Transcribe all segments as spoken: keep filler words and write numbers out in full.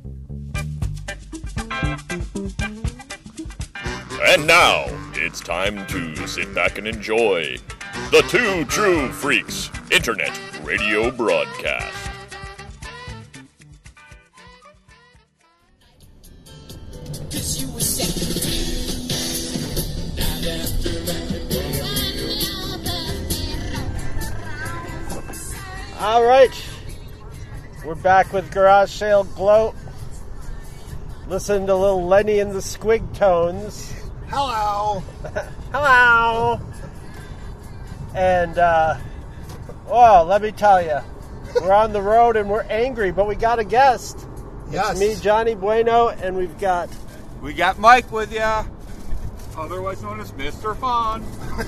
And now, it's time to sit back and enjoy the Two True Freaks Internet Radio Broadcast. All right, we're back with Garage Sale Gloat. Listen to little Lenny and the Squig Tones. Hello. Hello. And, uh, oh, let me tell you, we're on the road and we're angry, but we got a guest. Yes. It's me, Johnny Bueno, and we've got... We got Mike with ya, otherwise known as Mister Fun.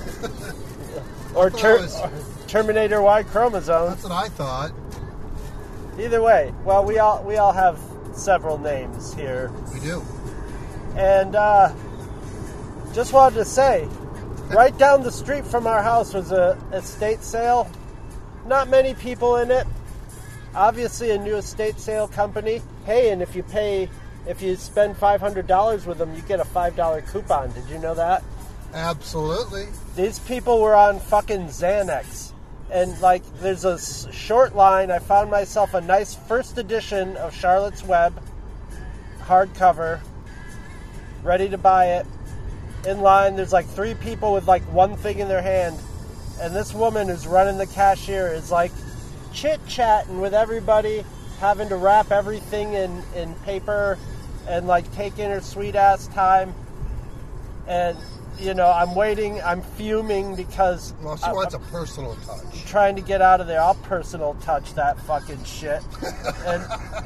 or, ter- was... or Terminator Y chromosome. That's what I thought. Either way, well, we all we all have several names here. We do. And, uh, just wanted to say, right down the street from our house was a estate sale. Not many people in it. Obviously a new estate sale company. Hey, and if you pay, if you spend five hundred dollars with them, you get a five dollar coupon. Did you know that? Absolutely. These people were on fucking Xanax. And, like, there's a short line. I found myself a nice first edition of Charlotte's Web, hardcover, ready to buy it. In line, there's like three people with like one thing in their hand. And this woman who's running the cashier is like chit-chatting with everybody, having to wrap everything in, in paper and like taking her sweet-ass time. And... You know, I'm waiting, I'm fuming because... Well, she I, wants I'm a personal touch. Trying to get out of there. I'll personal touch that fucking shit. and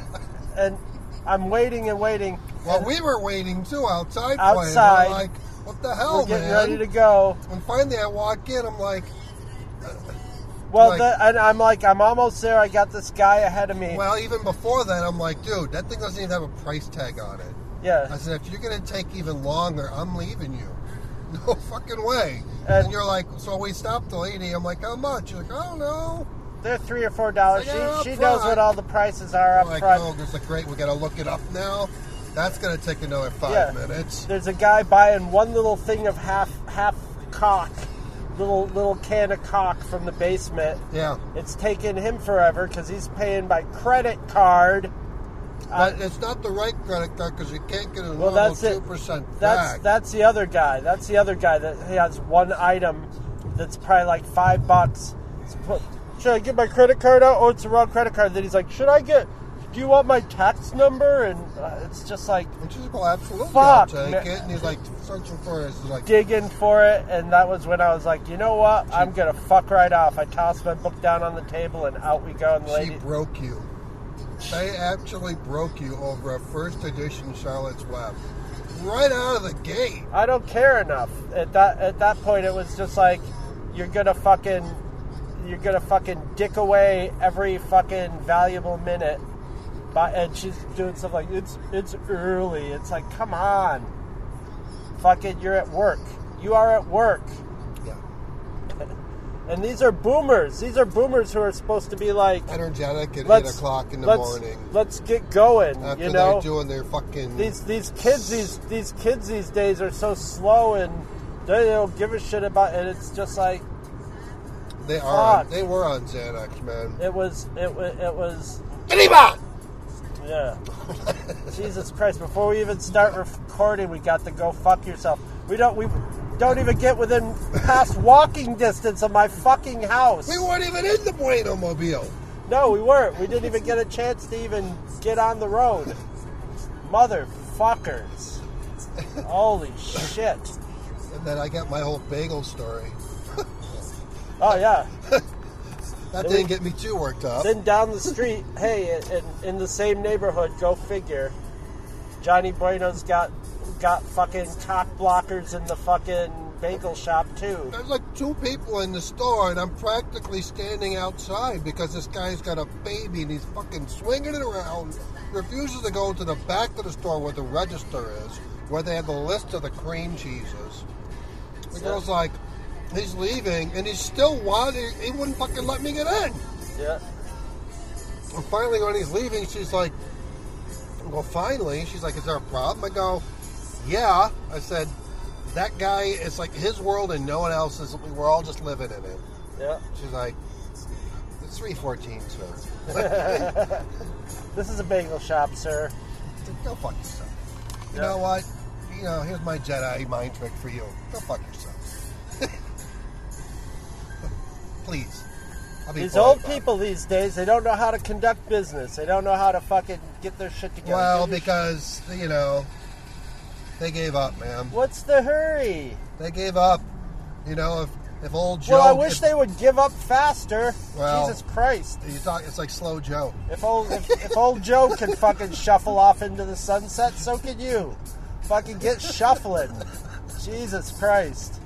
and I'm waiting and waiting. Well, and we were waiting, too, outside. Outside. We're like, what the hell, we're getting man? ready to go. And finally I walk in, I'm like... Uh, well, like, the, and I'm like, I'm almost there. I got this guy ahead of me. Well, even before that, I'm like, dude, that thing doesn't even have a price tag on it. Yeah. I said, if you're going to take even longer, I'm leaving you. No fucking way. And, and you're like, so we stopped the lady. I'm like, how much? You're like, I don't know. They're three or four dollars. Like, she she front. knows what all the prices are up like, front. oh, there's like, great, we got to look it up now. That's going to take another five yeah. minutes. There's a guy buying one little thing of half half cock, little little can of cock from the basement. Yeah. It's taking him forever because he's paying by credit card. But uh, it's not the right credit card because you can't get a well, normal that's two percent it. back. That's that's the other guy. That's the other guy that has one item that's probably like five bucks. Should I get my credit card out? Oh, it's the wrong credit card. Then he's like, should I get? Do you want my tax number? And uh, it's just like, and she's like, well, absolutely, fuck, I'll take man. it. And he's like searching for it. He's like digging for it. And that was when I was like, you know what? I'm gonna fuck right off. I tossed my book down on the table and out we go. And the lady she broke you. They actually broke you over a first edition Charlotte's Web. Right out of the gate. I don't care enough. At that at that point it was just like you're gonna fucking you're gonna fucking dick away every fucking valuable minute. But and she's doing stuff like it's it's early. It's like, come on. Fucking you're at work. You are at work. And these are boomers. These are boomers who are supposed to be like energetic at eight o'clock in the let's, morning. Let's get going. After you know, they're doing their fucking these these kids these these kids these days are so slow and they don't give a shit about. And it's just like they are. fuck. They were on Xanax, man. It was it was it was. Anybody? Yeah. Jesus Christ! Before we even start recording, we got to go fuck yourself. We don't we. Don't even get within past walking distance of my fucking house. We weren't even in the Bueno Mobile. No, we weren't. We didn't even get a chance to even get on the road. Motherfuckers. Holy shit. And then I got my whole bagel story. Oh, yeah. That then didn't we, get me too worked up. Then down the street, hey, in, in the same neighborhood, go figure, Johnny Bueno's got... got fucking cock blockers in the fucking bagel shop too. There's like two people in the store and I'm practically standing outside because this guy's got a baby and he's fucking swinging it around, refuses to go to the back of the store where the register is, where they have the list of the cream cheeses. The girl's like, he's leaving and he's still wanting, he wouldn't fucking let me get in. Yeah. And finally when he's leaving, she's like, I go, finally. She's like, is there a problem? I go, yeah. I said, that guy, it's like his world and no one else's. We're all just living in it. Yeah. She's like, it's three fourteen, sir. This is a bagel shop, sir. Go fuck yourself. You Yeah. know what? You know, here's my Jedi mind trick for you. Go fuck yourself. Please. I'll be These polite old about it. people these days, they don't know how to conduct business. They don't know how to fucking get their shit together. Well, Get your because, you know, they gave up, man. sh- What's the hurry? They gave up. You know, if if old Joe... Well, I wish if, they would give up faster. Well- Jesus Christ. You talk, it's like slow Joe. If old if, if old Joe can fucking shuffle off into the sunset, so can you. Fucking get shuffling. Jesus Christ.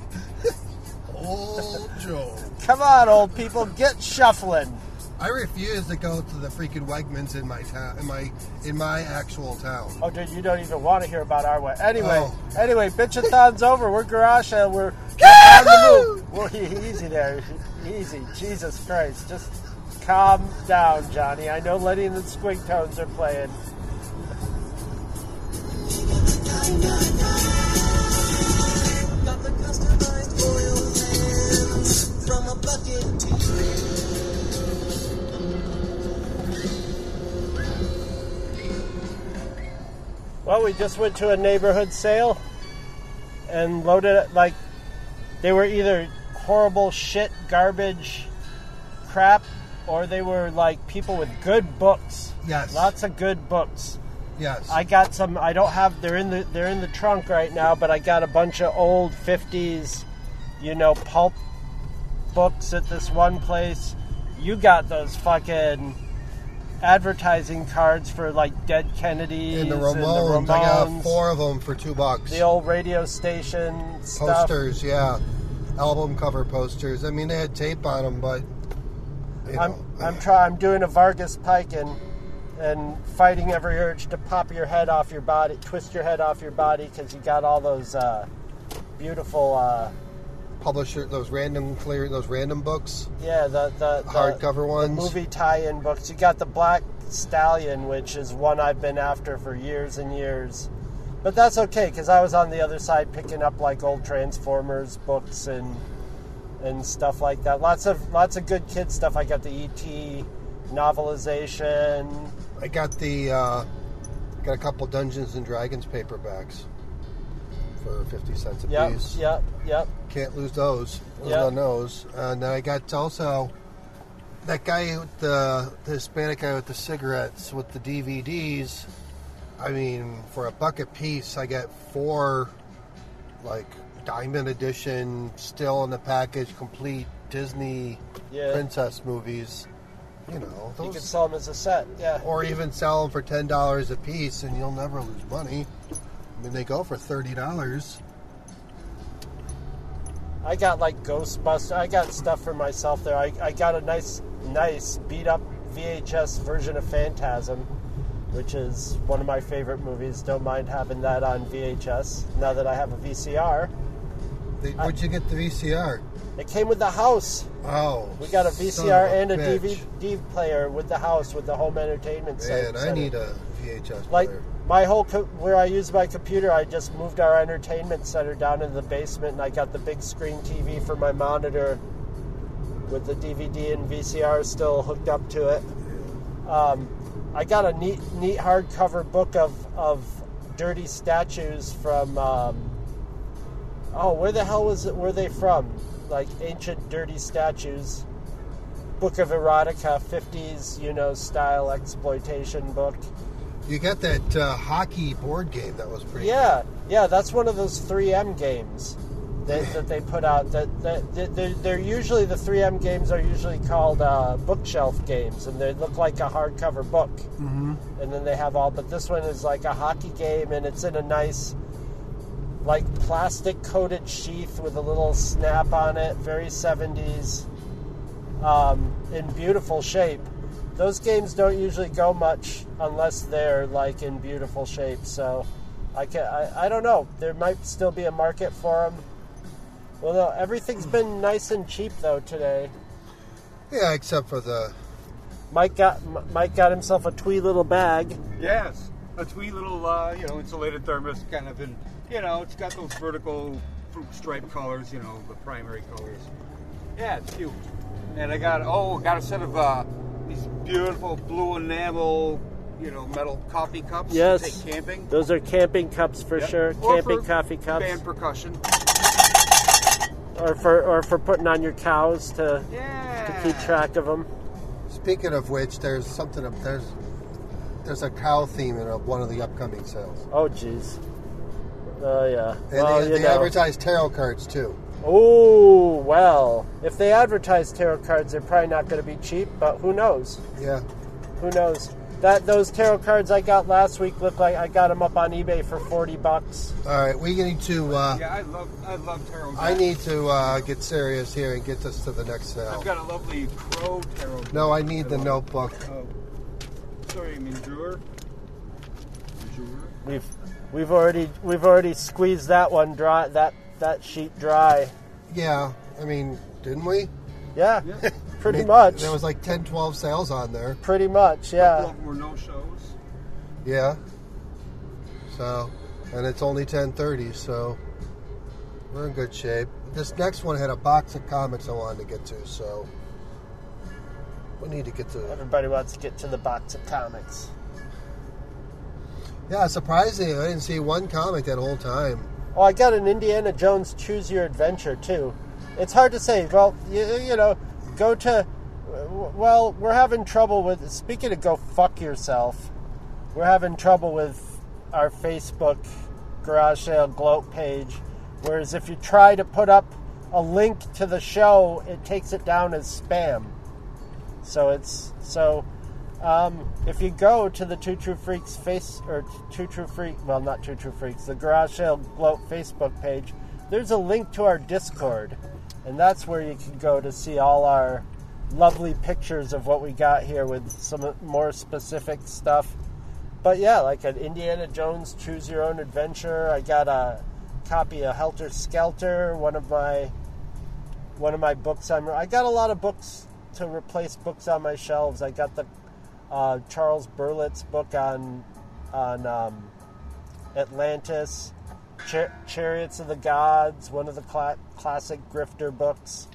Old Joe. Come on, old people, get shuffling. I refuse to go to the freaking Wegmans in my town, in my in my actual town. Oh, dude, you don't even want to hear about our way. Anyway, Oh. anyway, bitchathon's over. We're garage and we're on the move. Well, easy there, easy. Jesus Christ, just calm down, Johnny. I know Letty and the Squig Tones are playing. Got the customized oil pans from a bucket to Well, we just went to a neighborhood sale and loaded it like they were either horrible shit, garbage, crap, or they were like people with good books. Yes. Lots of good books. Yes. I got some. I don't have. They're in the. They're in the trunk right now. But I got a bunch of old fifties, you know, pulp books at this one place. You got those fucking advertising cards for like Dead Kennedys and the and Ramones, the I got Ramones, four of them for two bucks. the old radio station stuff. Posters, yeah. Album cover posters. I mean, they had tape on them, but you I'm. know. I'm trying. I'm doing a Vargas Pike and and fighting every urge to pop your head off your body, twist your head off your body because you got all those uh, beautiful. Uh, Publisher, those random clear, those random books, Yeah, the the, the hardcover ones. the movie tie-in books. You got the Black Stallion, which is one I've been after for years and years. But that's okay because I was on the other side picking up like old Transformers books and and stuff like that. Lots of lots of good kid stuff. I got the E T novelization. I got the uh, got a couple Dungeons and Dragons paperbacks for fifty cents a Yep, piece. yep, yep. Can't lose those. Lose Yep. on those. And then I got also that guy with the, the Hispanic guy with the cigarettes with the D V Ds. I mean, for a buck a piece, I get four, like, diamond edition, still in the package, complete Disney Yeah. princess movies. You know, You could those, sell them as a set. Yeah. or even sell them for ten dollars a piece, and you'll never lose money. I mean, they go for thirty dollars. I got like Ghostbusters. I got stuff for myself there. I, I got a nice, nice beat up V H S version of Phantasm, which is one of my favorite movies. Don't mind having that on V H S now that I have a V C R. Where'd you get the V C R? It came with the house. Oh, We got a V son C R of and a bitch. D V D player with the house with the home entertainment center. Man, I need a V H S Like player. my whole co- where I use my computer, I just moved our entertainment center down in the basement, and I got the big screen T V for my monitor with the D V D and V C R still hooked up to it. Um, I got a neat, neat hardcover book of of dirty statues from. Um, oh, where the hell was it? Were they from? Like ancient dirty statues. Book of Erotica, fifties, you know, style exploitation book. You got that uh, hockey board game that was pretty. Yeah, yeah, that's one of those three M games that, that they put out. That, that they're, they're usually the three M games are usually called uh, bookshelf games, and they look like a hardcover book. Mm-hmm. And then they have all, but this one is like a hockey game, and it's in a nice, like plastic coated sheath with a little snap on it, very seventies, um, in beautiful shape. Those games don't usually go much unless they're like in beautiful shape. So I can I, I don't know. There might still be a market for them. Well, no, everything's been nice and cheap though today. Yeah, except for the Mike got Mike got himself a twee little bag. Yes, a sweet little, uh, you know, insulated thermos, kind of in, you know, it's got those vertical fruit stripe colors, you know, the primary colors. Yeah, it's cute. And I got, oh, got a set of uh, these beautiful blue enamel, you know, metal coffee cups Yes. to take camping. Those are camping cups for Yep. sure. Or Camping for coffee cups. Band percussion. Or for or for putting on your cows to Yeah. to keep track of them. Speaking of which, there's something. There's there's a cow theme in one of the upcoming sales, Oh, jeez. Oh, yeah. and well, they, you they know. advertise tarot cards too. Oh, well. If they advertise tarot cards, they're probably not going to be cheap, but who knows? Yeah. Who knows? That Those tarot cards I got last week look like I got them up on eBay for forty bucks. All right, we need to. Uh, Yeah, I love, I love tarot. I need to uh, get serious here and get us to the next sale. I've got a lovely crow tarot. No, I need the love- notebook. Oh, sorry, I mean drawer. Drawer. We've we've already we've already squeezed that one dry that that sheet dry. Yeah, I mean, didn't we? Yeah, Yeah. pretty It- much. There was like ten, twelve sales on there. Pretty much, Couple yeah. of them were no shows. Yeah. So, and it's only ten thirty, so we're in good shape. This next one had a box of comics I wanted to get to, so we need to get to. Everybody wants to get to the box of comics. Yeah, surprisingly, I didn't see one comic that whole time. Oh, I got an Indiana Jones Choose Your Adventure, too. It's hard to say. Well, you, you know, go to... Well, we're having trouble with... Speaking of go fuck yourself, we're having trouble with our Facebook Garage Sale Gloat page, whereas if you try to put up a link to the show, it takes it down as spam. So it's... So... Um, if you go to the Two True Freaks face, or Two True Freak, well, not Two True Freaks, the Garage Sale Gloat Facebook page, there's a link to our Discord, and that's where you can go to see all our lovely pictures of what we got here with some more specific stuff. But yeah, like an Indiana Jones Choose Your Own Adventure. I got a copy of Helter Skelter, one of my one of my books. I'm, I got a lot of books to replace books on my shelves. I got the Uh, Charles Berlitz's book on on um, Atlantis, Char- Chariots of the Gods, one of the cla- classic grifter books,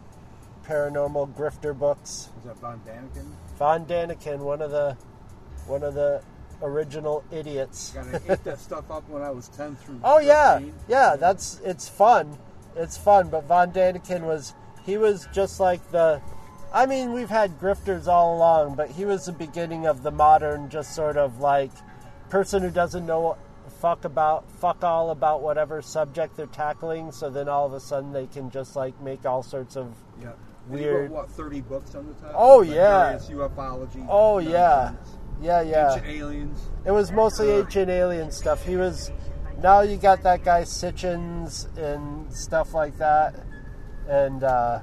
paranormal grifter books. Was that Von Daniken? Von Daniken, one of the one of the original idiots. Got to eat that stuff up when I was ten through. Oh yeah, thirteen. yeah. That's it's fun. It's fun. But Von Daniken was he was just like the. I mean, we've had grifters all along, but he was the beginning of the modern, just sort of like person who doesn't know fuck about fuck all about whatever subject they're tackling. So then all of a sudden they can just like make all sorts of Yeah. And he weird. wrote, what, thirty books on the top? Oh, Like yeah. various ufology. Oh yeah, nonsense. yeah, yeah. Ancient aliens. It was mostly ancient alien stuff. He was. Now you got that guy Sitchins and stuff like that, and uh,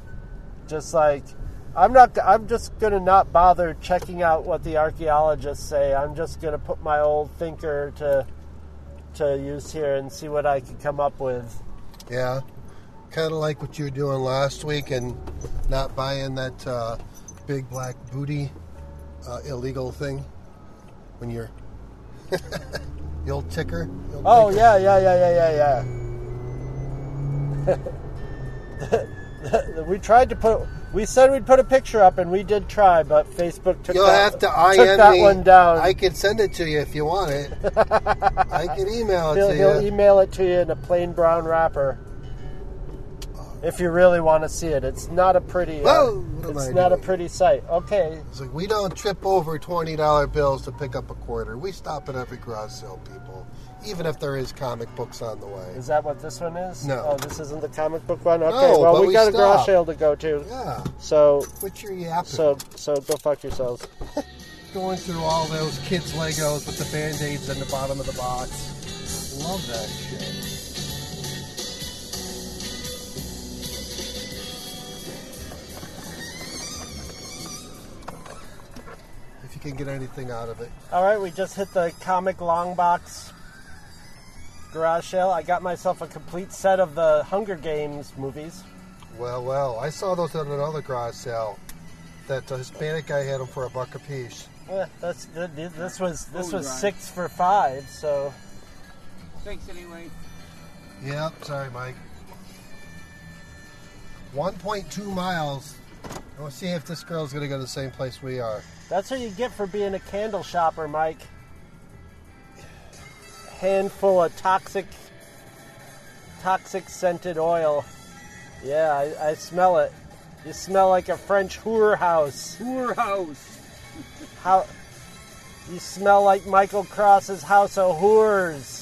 just like I'm not. I'm just gonna not bother checking out what the archaeologists say. I'm just gonna put my old thinker to to use here and see what I can come up with. Yeah, kind of like what you were doing last week and not buying that uh, big black booty uh, illegal thing when you're the old ticker. The old Oh ticker. yeah, yeah, yeah, yeah, yeah, yeah. We tried to put. We said we'd put a picture up, and we did try, but Facebook took You'll that, have to I took M that me. one down. I can send it to you if you want it. I can email it he'll, to he'll you. email it to you in a plain brown wrapper. If you really want to see it, it's not a pretty. Uh, Whoa, what am it's I not doing? a pretty sight. Okay, It's like we don't trip over twenty dollar bills to pick up a quarter. We stop at every garage sale, people, even if there is comic books on the way. is that what this one is? No. Oh, this isn't the comic book one. Okay, No, well but we, we got a garage stopped. sale to go to. Yeah, So, quit your yapping. so, so go fuck yourselves. Going through all those kids' Legos with the Band-Aids in the bottom of the box. Love that shit. If you can get anything out of it. All right, we just hit the comic long box garage sale. I got myself a complete set of the Hunger Games movies. Well, well, I saw those at another garage sale. That uh, Hispanic guy had them for a buck a piece. Eh, that's th- th- this was this Holy was right. six for five. So Thanks anyway. Yep, sorry, Mike. one point two miles. We'll see if this girl's going to go to the same place we are. that's what you get for being a candle shopper, Mike. Handful of toxic, toxic scented oil. Yeah, I, I smell it. You smell like a French whore house. Poor house. How you smell like Michael Cross's House of Whores.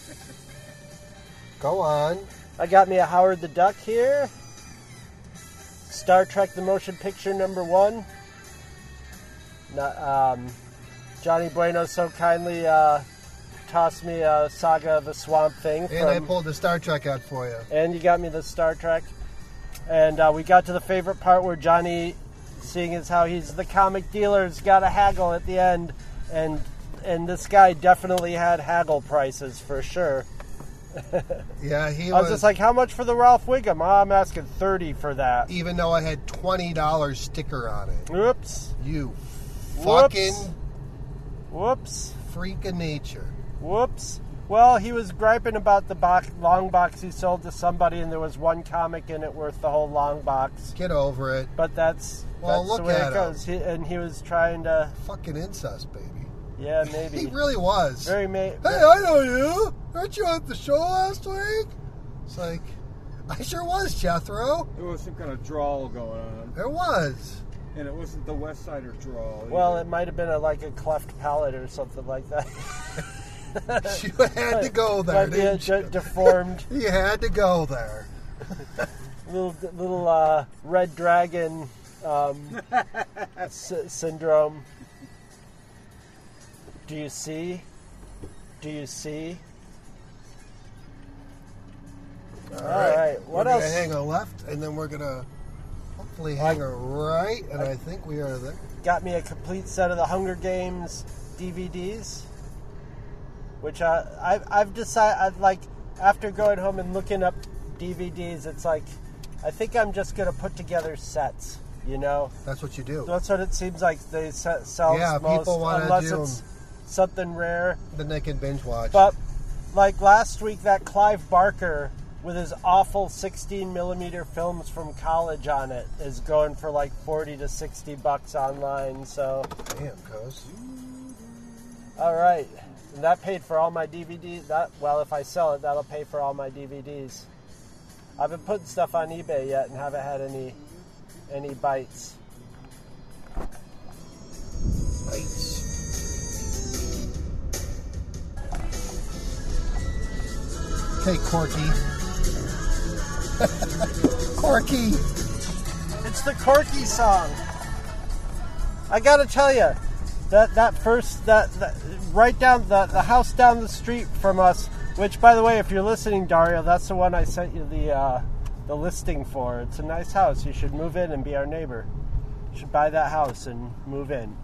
Go on. I got me a Howard the Duck here. Star Trek the Motion Picture number one. Not, um, Johnny Bueno so kindly uh, tossed me a Saga of the Swamp Thing. And I from- pulled the Star Trek out for you. and you got me the Star Trek. And uh, we got to the favorite part where Johnny, seeing as how he's the comic dealer's got a haggle at the end, and and this guy definitely had haggle prices for sure. Yeah, he I was was, just like, how much for the Ralph Wiggum? Oh, I'm asking thirty for that. even though I had twenty dollars sticker on it. Whoops. You Whoops. fucking Whoops. freak of nature. Whoops. Well, he was griping about the box, long box he sold to somebody, and there was one comic in it worth the whole long box. Get over it. But that's, Well, that's look the way at it goes. He, and he was trying to, Fucking incest, baby. yeah, maybe. He really was. Very ma- Hey, I know you. Weren't you at the show last week? It's like, I sure was, Jethro. There was some kind of drawl going on, There was. and it wasn't the West Sider drawl. Well, either. it might have been a, like a cleft palate or something like that. You had to go there, Might be a didn't you? de- deformed You had to go there. little little uh, red dragon um, sy- syndrome. Do you see? Do you see? All right. What we're else? We're gonna hang a left, and then we're gonna hopefully hang a right, and I think we are there. Got me a complete set of the Hunger Games D V Ds, which I, I've, I've decided, I'd like, after going home and looking up D V Ds, it's like, I think I'm just going to put together sets, you know? That's what you do. That's what it seems like they se- sell Yeah, most, people wanna unless do it's something rare. Then they can binge watch. But, like last week, that Clive Barker with his awful sixteen millimeter films from college on it is going for like forty to sixty bucks online, so... Damn, cuz. All right, and that paid for all my D V Ds. That well, if I sell it, that'll pay for all my D V Ds. I haven't put stuff on eBay yet, and haven't had any any bites. Nice. Okay, Corky. Corky. It's the Corky song. I gotta tell you, that that first that, that right down the the house down the street from us. Which, by the way, if you're listening, Dario, that's the one I sent you the uh, the listing for. It's a nice house. You should move in and be our neighbor. You should buy that house and move in.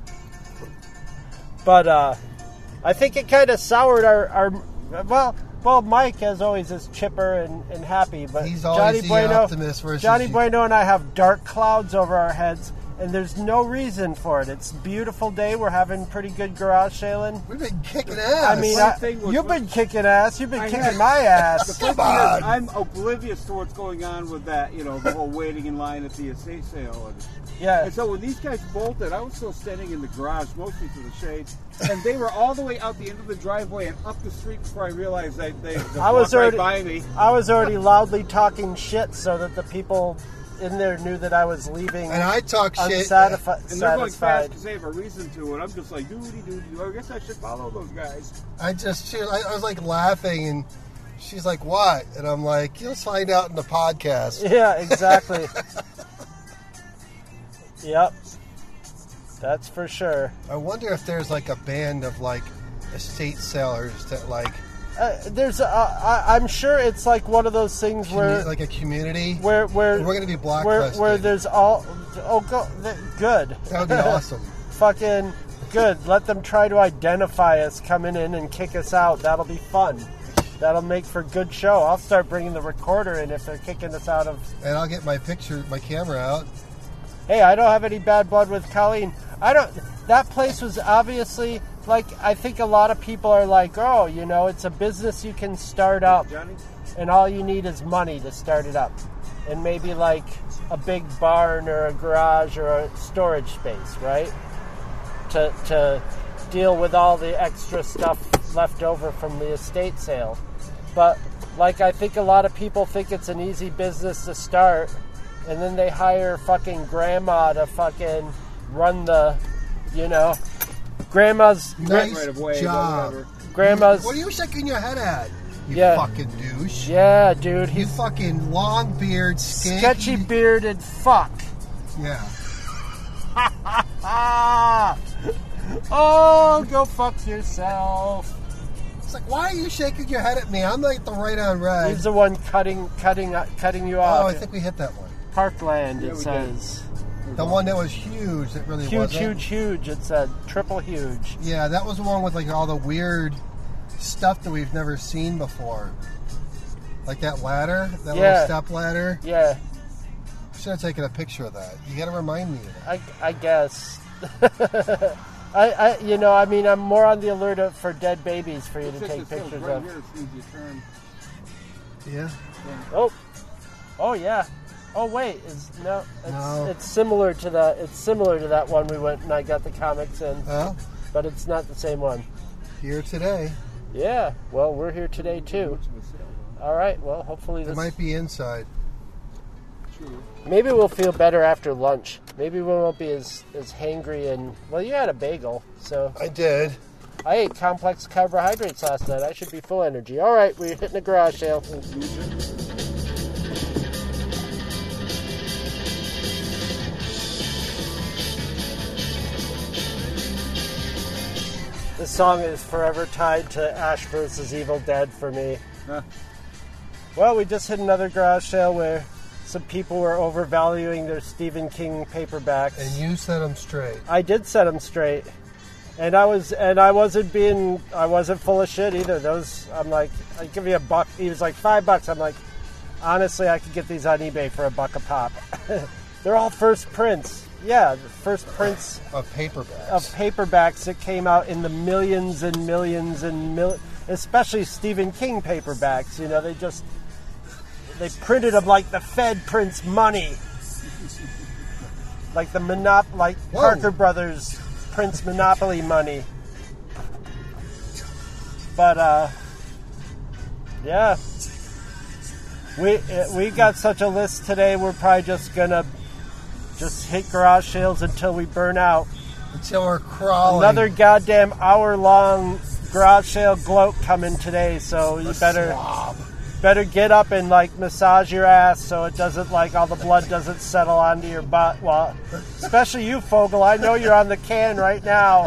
But uh, I think it kind of soured our, our well. Well, Mike, as always, is chipper and, and happy, but He's Johnny always the Bueno, optimist versus Johnny you. Bueno and I have dark clouds over our heads, and there's no reason for it. It's a beautiful day. We're having pretty good garage sailing. We've been kicking ass. I mean, One I, thing was- you've been kicking ass. You've been I kicking have- my ass. Come Because on. I'm oblivious to what's going on with that, you know, the whole waiting in line at the estate sale. And, Yeah. and so when these guys bolted, I was still standing in the garage, mostly for the shade, and they were all the way out the end of the driveway and up the street before I realized they, they, they I was walked right already, by me. I was already loudly talking shit so that the people in there knew that I was leaving And I talk shit. unsatisfied. And they're going fast satisfied. because they have a reason to, and I'm just like, doody doody. I guess I should follow those guys. I just, she, I, I was like laughing, and she's like, "What?" And I'm like, "You'll find out in the podcast." Yeah, exactly. Yep. That's for sure. I wonder if there's like a band of like estate sellers that like, Uh, there's, uh, I, I'm sure it's like one of those things commu- where, like a community. where, where We're gonna be where, blockbusted. where there's all. Oh, go, th- good. That would be awesome. Fucking good. Let them try to identify us coming in and kick us out. That'll be fun. That'll make for good show. I'll start bringing the recorder in if they're kicking us out of. And I'll get my picture, my camera out. hey, I don't have any bad blood with Colleen. I don't. That place was obviously like. I think a lot of people are like, oh, you know, it's a business you can start up, Johnny? and all you need is money to start it up, and maybe like a big barn or a garage or a storage space, right? To to deal with all the extra stuff left over from the estate sale. But like, I think a lot of people think it's an easy business to start, and then they hire fucking grandma to fucking run the, you know, grandma's Nice Right of way, job. whatever. grandma's. What are you shaking your head at? You Yeah. fucking douche. Yeah, dude, You he's fucking long beard, skanky. sketchy bearded fuck. Yeah. Ah! Oh, go fuck yourself. It's like, why are you shaking your head at me? I'm like the right on red. He's the one cutting, cutting, cutting you Oh, off. I think we hit that one. Parkland, Yeah, it we says. The one that was huge. That really Huge, wasn't. huge, huge. It said triple huge. Yeah, that was the one with like all the weird stuff that we've never seen before. Like that ladder, that Yeah. little step ladder. Yeah, Should have taken a picture of that. You got to remind me of that. I, I guess. I, I, you know, I mean, I'm more on the alert of- for dead babies for you to It's take just this pictures right of. here as soon as you turn. Yeah. Oh, oh yeah. Oh wait, is no? It's, No. it's similar to that. It's similar to that one we went and I got the comics in, Well, but it's not the same one. here today. Yeah. Well, we're here today too. All right. Well, hopefully It this. might be inside. Maybe we'll feel better after lunch. Maybe we won't be as as hangry and well. You had a bagel, so I did. I ate complex carbohydrates last night. I should be full energy. All right, we're hitting the garage sale. This song is forever tied to Ash versus Evil Dead for me. Huh. Well, we just hit another garage sale where some people were overvaluing their Stephen King paperbacks. And you set them straight. I did set them straight, and I was and I wasn't being I wasn't full of shit either. Those I'm like, I give you a buck. He was like five bucks. I'm like, honestly, I could get these on eBay for a buck a pop. They're all first prints. Yeah, the first prints Of paperbacks. of paperbacks that came out in the millions and millions and mil, especially Stephen King paperbacks. You know, they just they printed them like the Fed prints money, like the monop, like Whoa. Parker Brothers prints Monopoly money. But uh, yeah, we we got such a list today. We're probably just gonna just hit garage sales until we burn out. Until we're crawling. Another goddamn hour-long garage sale gloat coming today, so you better Slob. better get up and like massage your ass so it doesn't like all the blood doesn't settle onto your butt. Well, especially you, Fogel. I know you're on the can right now,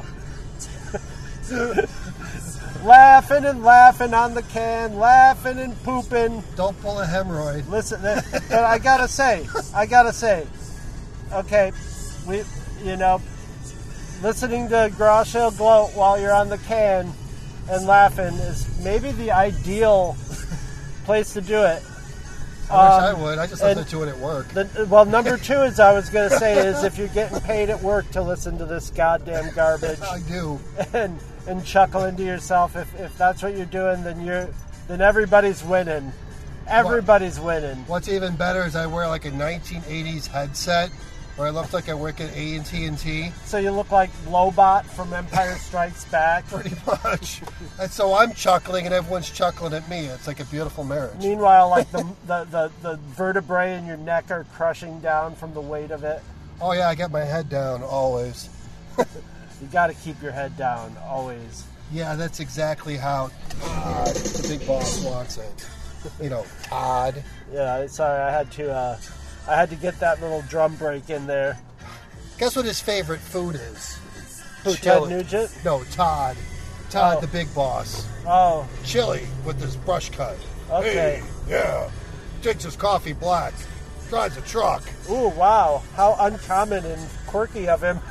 laughing and laughing on the can, laughing and pooping. Don't pull a hemorrhoid. Listen, th- but I gotta say, I gotta say, okay, we, you know, listening to garage sale gloat while you're on the can and laughing is maybe the ideal place to do it. I wish I Um, would. I just and- listened to it at work. The, well, number two, as I was going to say, is if you're getting paid at work to listen to this goddamn garbage I do. and and chuckling to yourself, if, if that's what you're doing, then you're then everybody's winning. Everybody's winning. What's even better is I wear like a nineteen eighties headset where I look like I work at A and T and T. So you look like Lobot from Empire Strikes Back. Pretty much. And so I'm chuckling and everyone's chuckling at me. It's like a beautiful marriage. Meanwhile, like the, the, the, the vertebrae in your neck are crushing down from the weight of it. Oh yeah, I got my head down always. You got to keep your head down always. Yeah, that's exactly how Todd, the big boss, wants it. You know, Todd. Yeah, sorry, I had to uh, I had to get that little drum break in there. Guess what his favorite food is? Who, Ted Chili. Nugent? No, Todd. Todd, Oh. the big boss. Oh, Chili with his brush cut. okay. Hey, yeah. Drinks his coffee black. Drives a truck. Ooh, wow. How uncommon and quirky of him.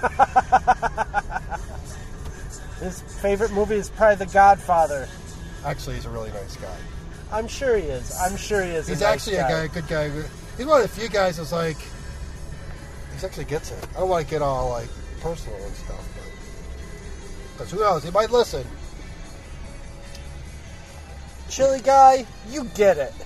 His favorite movie is probably The Godfather. Actually, he's a really nice guy. I'm sure he is. I'm sure he is. He's a nice actually a guy, a good guy. He's one of the few guys that's like, He actually gets it. I don't want to get all like personal and stuff, but because who knows? He might listen. Chili guy, you get it.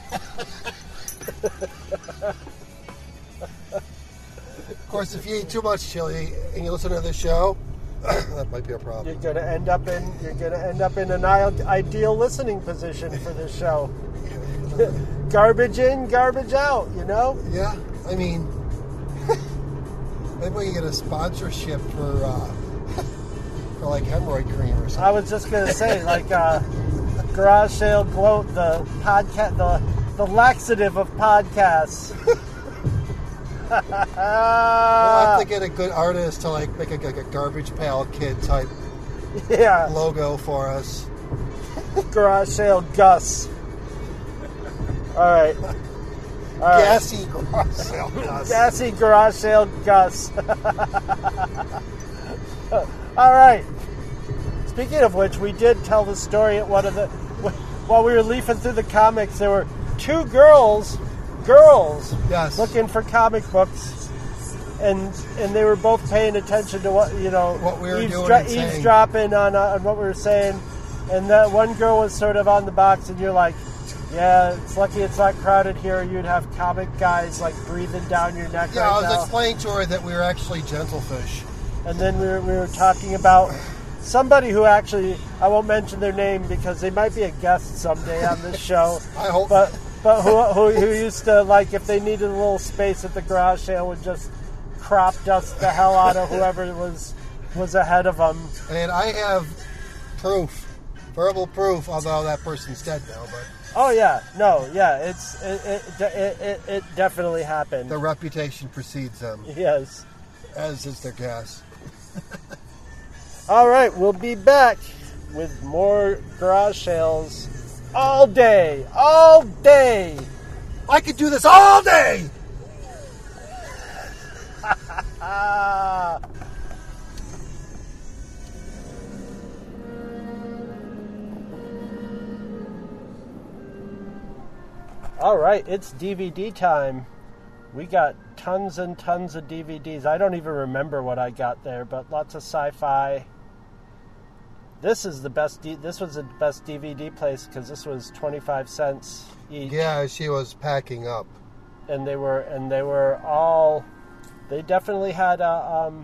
Of course, if you eat too much chili and you listen to this show, that might be a problem. You're gonna end up in you're gonna end up in an i- ideal listening position for this show. Garbage in, garbage out. You know. Yeah, I mean, maybe we can get a sponsorship for uh, for like hemorrhoid cream or something. I was just gonna say, like uh, Garage Sale Gloat, the podcast, the the laxative of podcasts. We'll have to get a good artist to like make a, like a Garbage Pail Kid type Yeah, logo for us. Garage Sale Gus. All right. All right. Gassy garage sale Gus. Gassy Garage Sale Gus. All right. Speaking of which, we did tell the story at one of the while we were leafing through the comics. There were two girls, girls, Yes. looking for comic books, and and they were both paying attention to what you know, What we were doing eavesdro- and saying. eavesdropping on uh, on what we were saying. And that one girl was sort of on the box, and you're like, "Yeah, it's lucky it's not crowded here. You'd have comic guys like breathing down your neck Yeah, right I was now." explaining to her that we were actually gentlefish. And then we were, we were talking about somebody who actually, I won't mention their name because they might be a guest someday on this show. I hope. But but who, who who used to, like, if they needed a little space at the garage sale, would just crop dust the hell out of whoever was was ahead of them. And I have proof, verbal proof, although that person's dead now, but Oh yeah, no, yeah, it's it it it, it, it definitely happened. their reputation precedes them, Yes. as is their gas. All right, we'll be back with more garage sales all day, all day. I could do this all day! Ah. All right, it's D V D time. We got tons and tons of D V Ds. I don't even remember what I got there, but lots of sci-fi. This is the best. D- this was the best D V D place because this was twenty-five cents each. Yeah, she was packing up. and they were and they were all. They definitely had a um,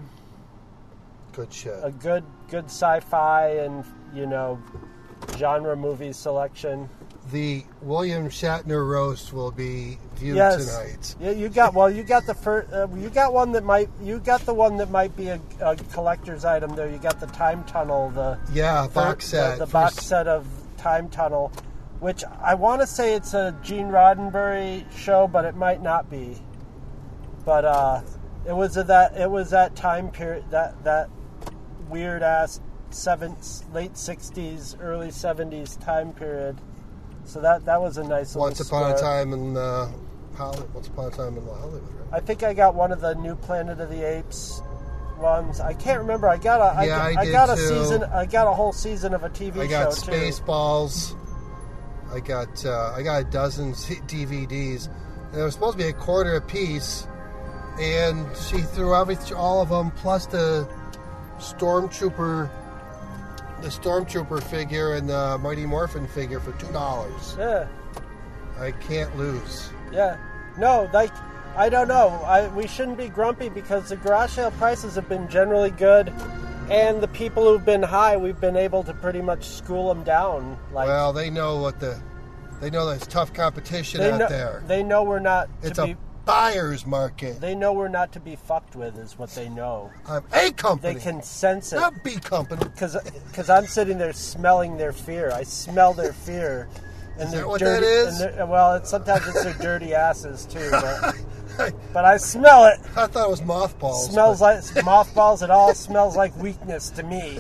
Good shit. a good good sci-fi and you know genre movie selection. The William Shatner roast will be viewed Yes, tonight. yeah, you got well. You got the first. Uh, you got one that might. You got the one that might be a, a collector's item. There, you got the Time Tunnel. The Yeah, thir- box set. The, the box First- set of Time Tunnel, which I want to say it's a Gene Roddenberry show, but it might not be. But uh, it was a, that it was that time period that that weird ass seven late sixties, early seventies time period. So that that was a nice little Once upon a square. time in uh, Hollywood. Once upon a time in Hollywood, right? I think I got one of the new Planet of the Apes ones. I can't remember. I got a. I, Yeah, I I did got a too. season. I got a whole season of a T V I got show too. Spaceballs. I got uh, I got a dozen C- D V Ds, and there was supposed to be a quarter a piece, and she threw every all of them plus the Stormtrooper, the Stormtrooper figure and the Mighty Morphin figure for two dollars. Yeah, I can't lose. yeah. No, like I don't know. I we shouldn't be grumpy because the garage sale prices have been generally good, and the people who've been high, we've been able to pretty much school them down. Like Well, they know what the they know there's tough competition they out know, there. they know we're not It's to a be. buyer's market. They know we're not to be fucked with, is what they know. I'm a company, They can sense it. not B company. Because I'm sitting there smelling their fear. I smell their fear. And Is their that what dirty, that is? and their- well, it's, sometimes it's their dirty asses too. But, but I smell it. I thought it was mothballs. Smells but- like mothballs. It all smells like weakness to me.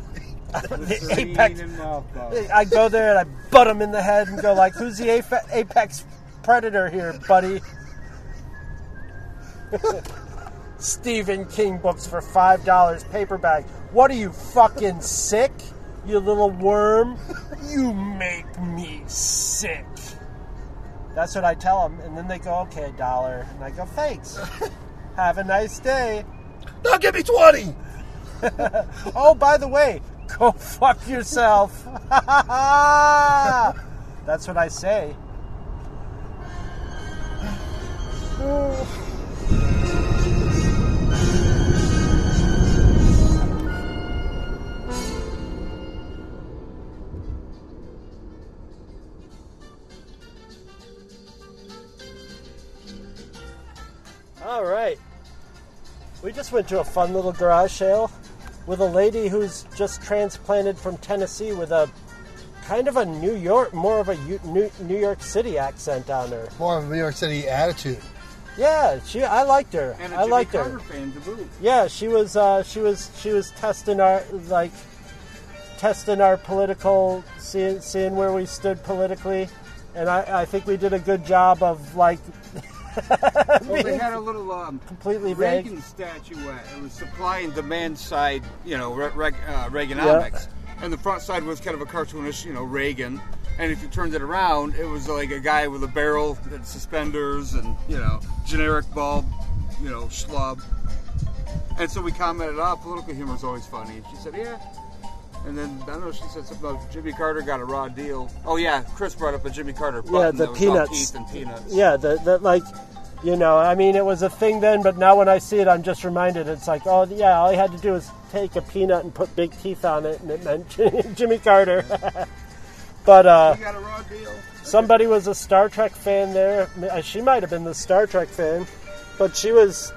the apex. And mothballs. I go there and I butt them in the head and go like, "Who's the ape- apex predator here, buddy?" Stephen King books for five dollars paperback. What are you, fucking sick? You little worm. You make me sick. That's what I tell them. And then they go, okay, a dollar. And I go, thanks. Have a nice day. Now give me twenty. Oh, by the way, go fuck yourself. That's what I say. All right. We just went to a fun little garage sale with a lady who's just transplanted from Tennessee with a kind of a New York, more of a U- New New York City accent on her. More of a New York City attitude. Yeah, she. I liked her. And a I Jimmy liked Carter her. fan to boot. Yeah, she was. Uh, she was. She was testing our like testing our political, seeing seeing where we stood politically, and I, I think we did a good job of like. Well, they had a little um, completely vague. Reagan statuette. It was supply and demand side, you know, re- reg- uh, Reaganomics. And the front side was kind of a cartoonish, you know, Reagan. And if you turned it around, it was like a guy with a barrel and suspenders and, you know, generic bulb, you know, schlub. And so we commented, oh, political humor is always funny. And she said, yeah. And then, I don't know, she said something about Jimmy Carter got a raw deal. Oh, yeah, Chris brought up a Jimmy Carter button Yeah, the that was peanuts. all teeth and peanuts. Yeah, the, the like, you know, I mean, it was a thing then, but now when I see it, I'm just reminded. It's like, oh, yeah, all he had to do was take a peanut and put big teeth on it, and it meant Jimmy Carter. But uh, You got a raw deal. somebody was a Star Trek fan there. She might have been the Star Trek fan, but she was,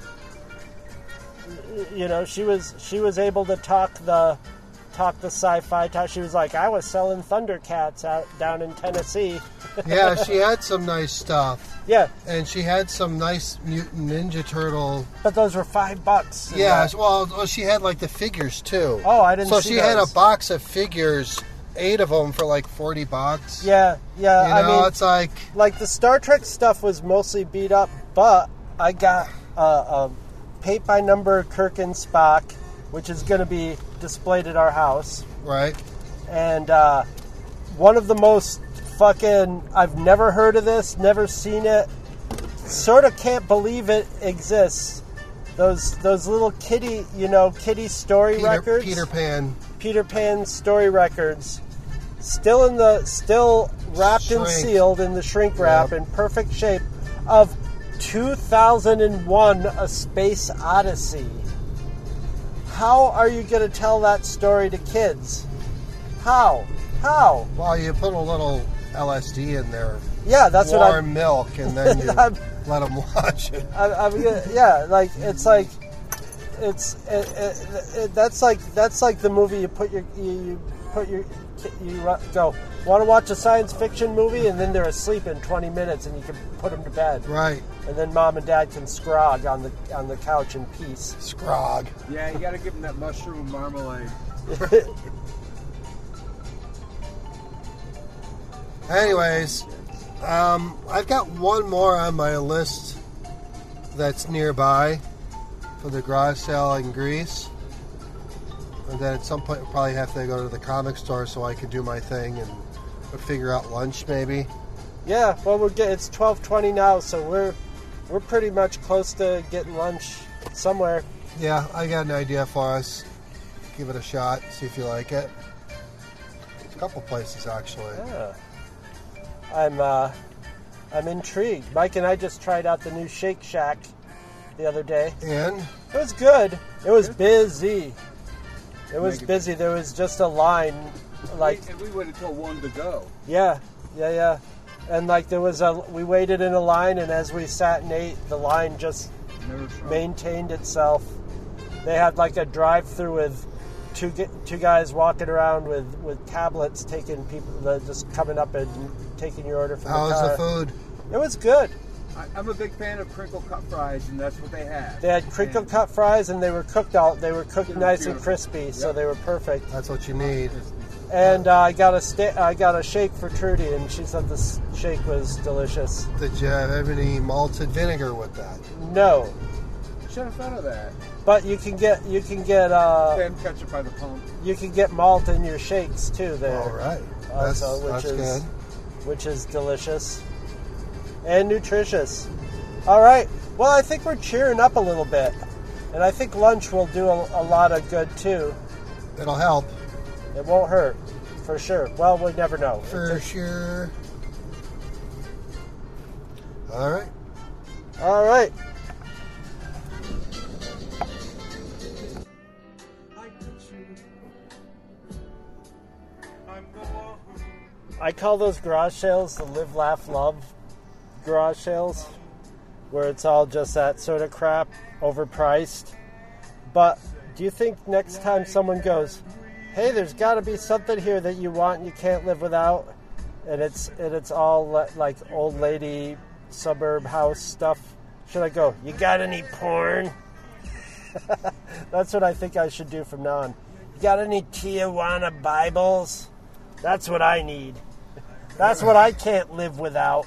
you know, she was she was able to talk the talk the sci-fi talk. She was like, I was selling Thundercats out down in Tennessee. Yeah, she had some nice stuff. Yeah, And she had some nice Mutant Ninja Turtle. but those were five bucks. and Yeah, that- well, well, she had like the figures too. Oh, I didn't So see she had a those. box of figures, eight of them for like forty bucks. Yeah, yeah. You know, I mean, it's like, like the Star Trek stuff was mostly beat up, but I got uh, a paint by number Kirk and Spock, which is going to be displayed at our house, right? and uh, one of the most fucking I've never heard of this, never seen it, sort of can't believe it exists. Those those little kitty, you know, kitty story Peter, records, Peter Pan. Peter Pan story records, still in the still wrapped and Shrink. sealed in the shrink wrap Yep. in perfect shape of two thousand one A Space Odyssey. How are you going to tell that story to kids? How? How? Well, you put a little L S D in there, Yeah, that's what warm I'm. milk, and then you I'm- let them watch it. I, I'm gonna, yeah, like it's like it's it, it, it, that's like that's like the movie you put your you, you put your you ru- go want to watch a science fiction movie and then they're asleep in twenty minutes and you can put them to bed Right. and then mom and dad can scrog on the on the couch in peace. Scrog. Yeah, you got to give them that mushroom marmalade. Anyways, um, I've got one more on my list that's nearby for the garage sale in Greece. And then at some point, we'll probably have to go to the comic store so I can do my thing and figure out lunch maybe. Yeah, well we're get, it's twelve twenty now, so we're we're pretty much close to getting lunch somewhere. Yeah, I got an idea for us. Give it a shot, see if you like it. There's a couple places actually. Yeah. I'm uh, I'm intrigued. Mike and I just tried out the new Shake Shack the other day. And It was good. It was busy. It was Make it- busy. There was just a line, like and we waited until one to go. yeah, yeah, yeah, and like there was a. We waited in a line, and as we sat and ate, the line just Never tried. maintained itself. They had like a drive-through with two gu- two guys walking around with, with tablets, taking people, the, just coming up and taking your order from how the was car. the food? It was good. I, I'm a big fan of crinkle cut fries, and that's what they had. They had crinkle And cut fries, and they were cooked out. They were cooked They were nice and beautiful. crispy, so Yep. they were perfect. That's what you need. And uh, I got a sta- I got a shake for Trudy, and she said this shake was delicious. Did you have any malted vinegar with that? No, Should have thought of that. but you can get you can get uh, Then ketchup by the pump. you can get malt in your shakes too there. All right. That's, Also, which that's is good. which is delicious and nutritious. All right. Well, I think we're cheering up a little bit. And I think lunch will do a, a lot of good, too. It'll help. It won't hurt, for sure. Well, we never know. For sure. All right. All right. I call those garage sales the live, laugh, love garage sales, where it's all just that sort of crap, overpriced. But do you think next time someone goes, hey, there's got to be something here that you want and you can't live without, and it's and it's all le- like old lady suburb house stuff, should I go, you got any porn? That's what I think I should do from now on. You got any Tijuana Bibles? That's what I need. That's what I can't live without.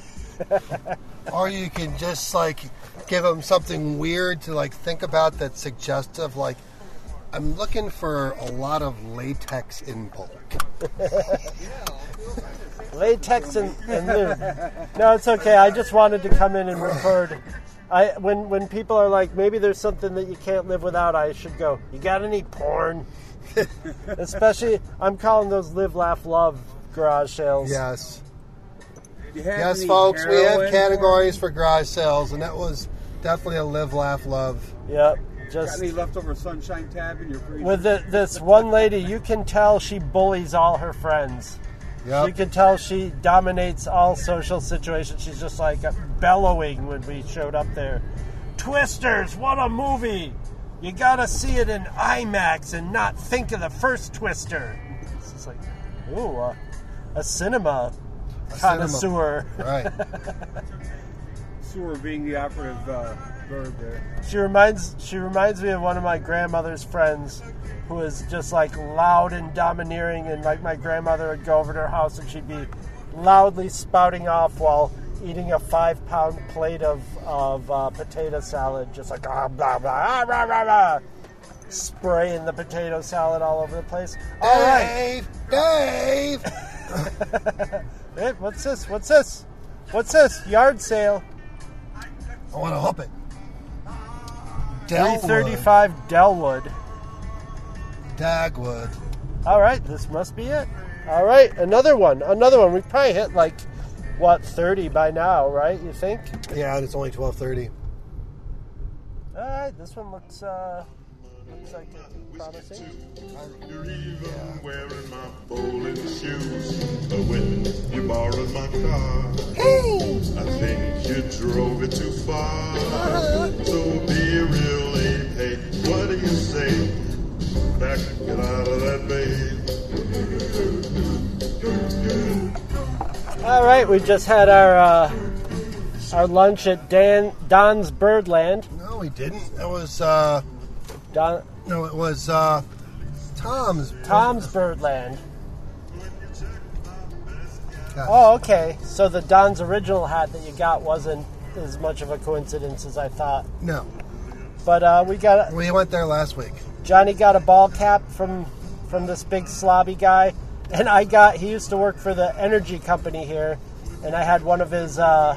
Or you can just like give them something weird to like think about that's suggestive. Like, I'm looking for a lot of latex in bulk. Latex and, and lube. No, it's okay. I just wanted to come in and record. I when when people are like, maybe there's something that you can't live without, I should go, you got any porn? Especially, I'm calling those live, laugh, love garage sales. Yes. You have Yes, any folks, we have heroin categories for garage sales, and that was definitely a live, laugh, love. Yep. Got Just any leftover sunshine tab in your freezer? with the, this one lady, you can tell she bullies all her friends. Yep. You can tell she dominates all social situations. She's just like bellowing when we showed up there. Twisters, what a movie! You gotta see it in IMAX and not think of the first Twister. It's just like, ooh, uh, a cinema A connoisseur. cinema. Right. Sewer being the operative uh, verb there. She reminds she reminds me of one of my grandmother's friends, who is just like loud and domineering, and like my grandmother would go over to her house and she'd be loudly spouting off while eating a five pound plate of of uh, potato salad, just like ah, blah blah ah, blah, blah, blah, spraying the potato salad all over the place. All right, Dave! Dave! hey, what's this? What's this? What's this? Yard sale. I want to hoop it. Three Delwood. thirty-five Delwood. Dagwood. All right, this must be it. All right, another one, another one. We probably hit like what thirty by now, right? You think? Yeah, and it's only twelve thirty. All right, this one looks uh, looks like it's promising. You're even wearing my bowling shoes. But when you borrowed my car, I think you drove it too far. So be real late. Hey, what do you say? Back, get out of that bay. All right, we just had our uh, our lunch at Dan Don's Birdland. No, we didn't. It was, uh, Don, no, it was, uh, Tom's. Tom's Birdland. Gosh. Oh, okay. So the Don's original hat that you got wasn't as much of a coincidence as I thought. No. But uh, we got We went there last week. Johnny got a ball cap from from this big slobby guy, and I got. He used to work for the energy company here, and I had one of his. Uh,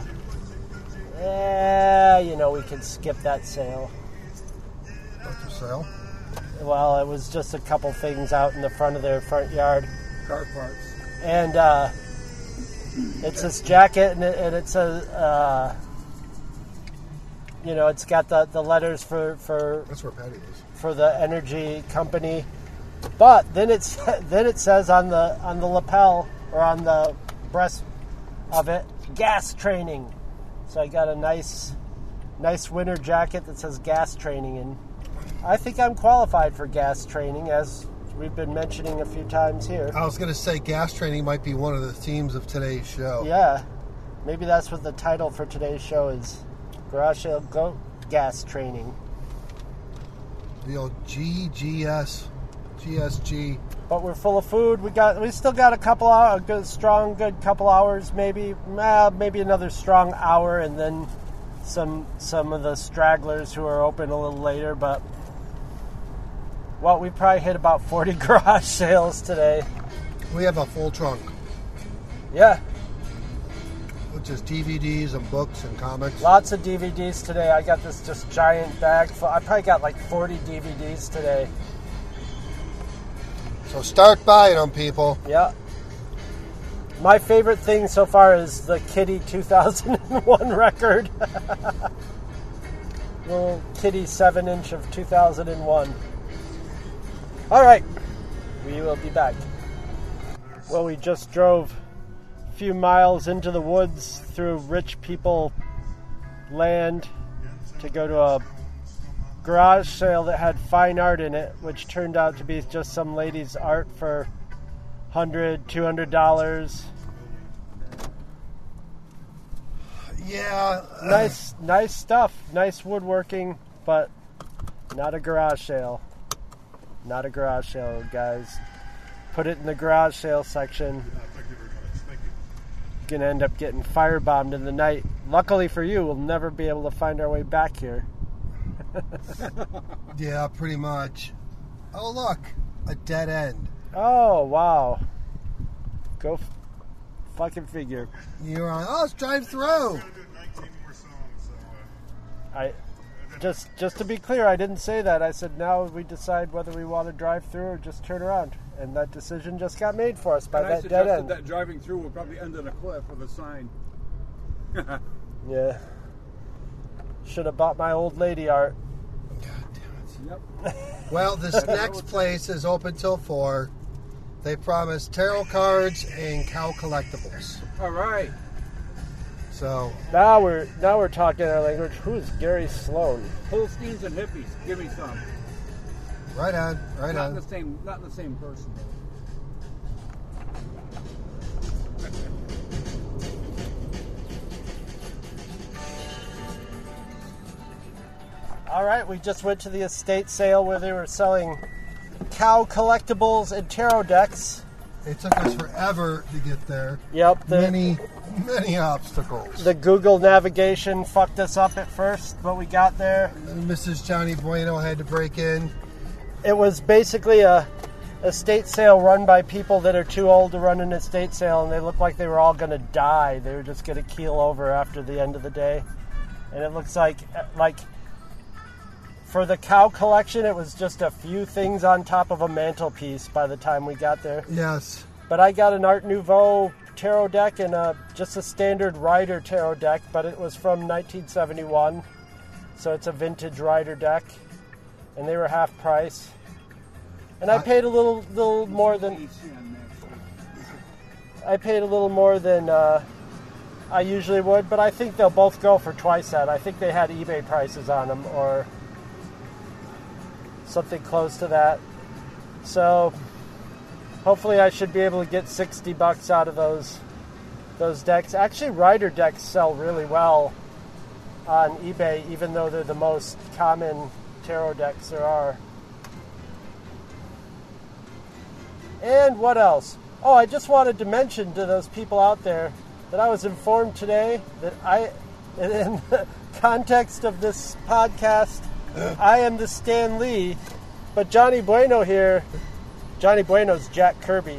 eh, you know, we can skip that sale. What's for sale? Well, it was just a couple things out in the front of their front yard, Car parts. and uh, it's this jacket, and it, and it says, uh, you know, it's got the, the letters for for. That's where Patty is. for the energy company, but then it's then it says on the on the lapel or on the breast of it, gas training. So I got a nice nice winter jacket that says gas training, and I think I'm qualified for gas training, as we've been mentioning a few times here. I was going to say gas training might be one of the themes of today's show. Yeah, maybe that's what the title for today's show is: Garage Sale Go Gas Training. The old G G S, G S G. But we're full of food. We got, we still got a couple hours, a good, strong, good couple hours, maybe, uh, maybe another strong hour, and then some, some of the stragglers who are open a little later. But well, we probably hit about forty garage sales today. We have a full trunk. Yeah, which is D V Ds and books and comics. Lots of D V Ds today. I got this just giant bag full. I probably got like forty D V Ds today. So start buying them, people. Yeah. My favorite thing so far is the Kitty two thousand one record. Little Kitty seven inch of two thousand one. All right. We will be back. Well, we just drove a few miles into the woods through rich people land to go to a garage sale that had fine art in it, which turned out to be just some lady's art for one hundred dollars, two hundred dollars. Yeah. Nice, nice stuff. Nice woodworking, but not a garage sale. Not a garage sale, guys. Put it in the garage sale section. Gonna end up getting firebombed in the night. Luckily for you, we'll never be able to find our way back here. Yeah, pretty much. Oh, look. A dead end. Oh, wow. Go f- fucking figure. You're on. Oh, let's drive through. I just just to be clear, I didn't say that. I said now we decide whether we want to drive through or just turn around. And that decision just got made for us by And I that dead suggested end. that driving through will probably end in a cliff with a sign. Yeah. Should have bought my old lady art. Yep. Well, this next place is open till four. They promise tarot cards and cow collectibles. All right. So, Now we're now we're talking our language. Who's Gary Sloan? Philistines and hippies. Give me some. right on, right Not on. the same. Not the same person. All right, we just went to the estate sale where they were selling cow collectibles and tarot decks. It took us forever to get there. Yep, the, Many, many obstacles. the Google navigation fucked us up at first, but we got there. Missus Johnny Bueno had to break in. It was basically a estate sale run by people that are too old to run an estate sale, and they looked like they were all going to die. They were just going to keel over after the end of the day. And it looks like like for the cow collection, it was just a few things on top of a mantelpiece by the time we got there. Yes. But I got an Art Nouveau tarot deck and a, just a standard Rider tarot deck, but it was from nineteen seventy-one, so it's a vintage Rider deck, and they were half price. And I paid a little, little more than I paid a little more than uh, I usually would, but I think they'll both go for twice that. I think they had eBay prices on them or something close to that. So hopefully I should be able to get sixty bucks out of those those decks. Actually, Rider decks sell really well on eBay, even though they're the most common tarot decks there are. And what else? Oh, I just wanted to mention to those people out there that I was informed today that I, in the context of this podcast, I am the Stan Lee, but Johnny Bueno here, Johnny Bueno's Jack Kirby.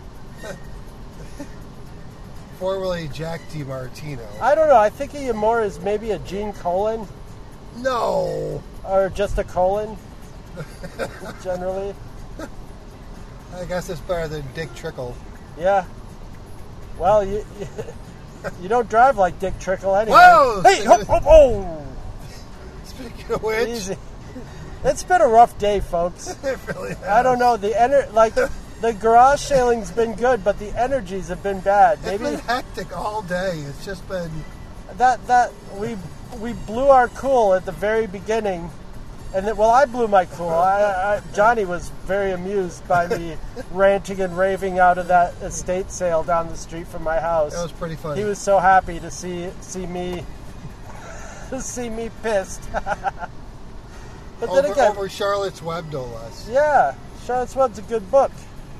Formerly Jack DiMartino. I don't know, I think of you more as maybe a Gene Colan, No. or just a Colan, generally. I guess it's better than Dick Trickle. Yeah. Well, you you, you don't drive like Dick Trickle anyway. Whoa! Hey, hop, hop, oh! Speaking of which, Easy. It's been a rough day, folks. it really has. I don't know. The ener- like the garage sailing's been good, but the energies have been bad. It's Maybe been hectic all day. It's just been... that that we we blew our cool at the very beginning, and then, well, I blew my cool. I, I, Johnny was very amused by me ranting and raving out of that estate sale down the street from my house. It was pretty funny. He was so happy to see see me to see me pissed. But over, then again, over Charlotte's Web, no less. yeah, Charlotte's Web's a good book.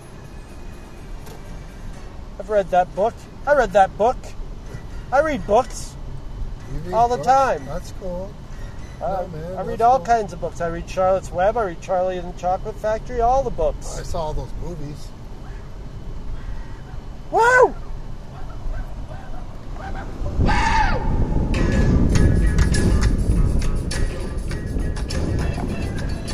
I've read that book. I read that book. I read books. You read all the books? time. That's cool. Uh, Yeah, man, I read that's all cool. kinds of books. I read Charlotte's Web. I read Charlie and the Chocolate Factory. All the books. I saw all those movies. Woo!